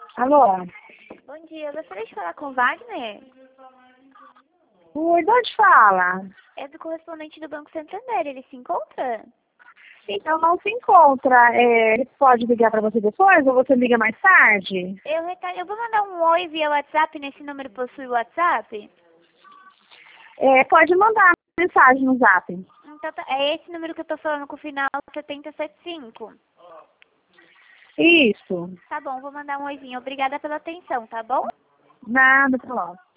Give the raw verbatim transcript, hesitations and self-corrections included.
Alô? Bom dia, eu gostaria de falar com o Wagner. Oi, de onde fala? É do correspondente do Banco Santander, ele se encontra? Então não se encontra. É, ele pode ligar para você depois ou você liga mais tarde? Eu, reca- eu vou mandar um oi via WhatsApp, nesse número possui WhatsApp? É, pode mandar mensagem no zap. Então tá, é esse número que eu tô falando com o final setenta e setenta e cinco. Isso. Tá bom, vou mandar um oizinho. Obrigada pela atenção, tá bom? Nada, tá bom.